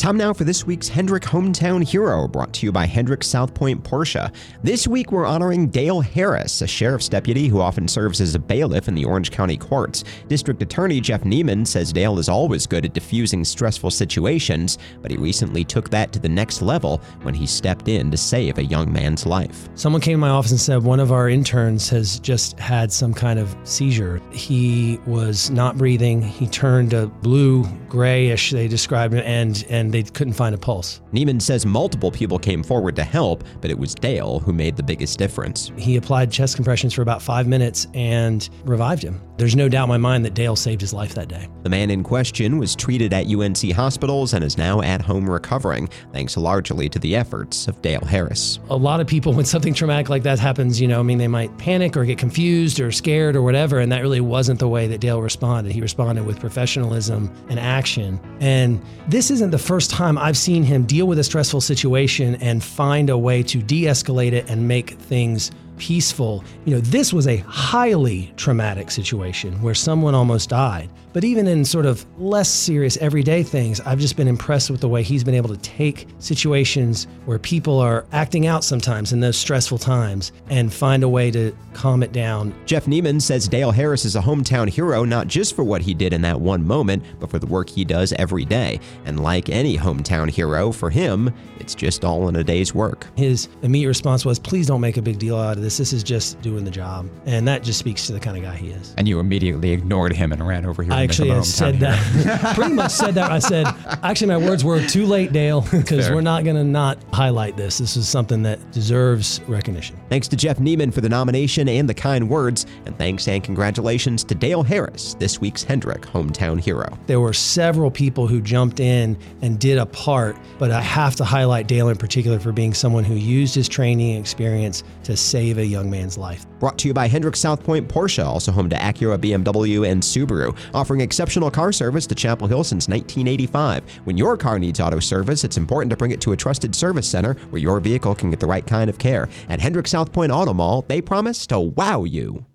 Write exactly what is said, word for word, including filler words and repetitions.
Time now for this week's Hendrick Hometown Hero, brought to you by Hendrick South Point Porsche. This week we're honoring Dale Harris, a sheriff's deputy who often serves as a bailiff in the Orange County courts. District Attorney Jeff Neiman says Dale is always good at diffusing stressful situations, but he recently took that to the next level when he stepped in to save a young man's life. Someone came to my office and said one of our interns has just had some kind of seizure. He was not breathing. He turned a blue, grayish, they described it, and and they couldn't find a pulse. Neiman says multiple people came forward to help, but it was Dale who made the biggest difference. He applied chest compressions for about five minutes and revived him. There's no doubt in my mind that Dale saved his life that day. The man in question was treated at U N C hospitals and is now at home recovering, thanks largely to the efforts of Dale Harris. A lot of people, when something traumatic like that happens, you know, I mean, they might panic or get confused or scared or whatever, and that really wasn't the way that Dale responded. He responded with professionalism and action. And this isn't the first time I've seen him deal with a stressful situation and find a way to de-escalate it and make things peaceful. You know, this was a highly traumatic situation where someone almost died. But even in sort of less serious everyday things, I've just been impressed with the way he's been able to take situations where people are acting out sometimes in those stressful times and find a way to calm it down. Jeff Neiman says Dale Harris is a hometown hero, not just for what he did in that one moment, but for the work he does every day. And like any hometown hero, for him, it's just all in a day's work. His immediate response was, please don't make a big deal out of this. This is just doing the job. And that just speaks to the kind of guy he is. And you immediately ignored him and ran over here. I actually had said that. Pretty much said that. I said, actually, my words were too late, Dale, because we're not going to not highlight this. This is something that deserves recognition. Thanks to Jeff Neiman for the nomination and the kind words. And thanks and congratulations to Dale Harris, this week's Hendrick Hometown Hero. There were several people who jumped in and did a part, but I have to highlight Dale in particular for being someone who used his training and experience to save a young man's life. Brought to you by Hendrick South Point Porsche, also home to Acura, B M W, and Subaru, offering exceptional car service to Chapel Hill since nineteen eighty-five. When your car needs auto service, it's important to bring it to a trusted service center where your vehicle can get the right kind of care. At Hendrick South Point Auto Mall, they promise to wow you.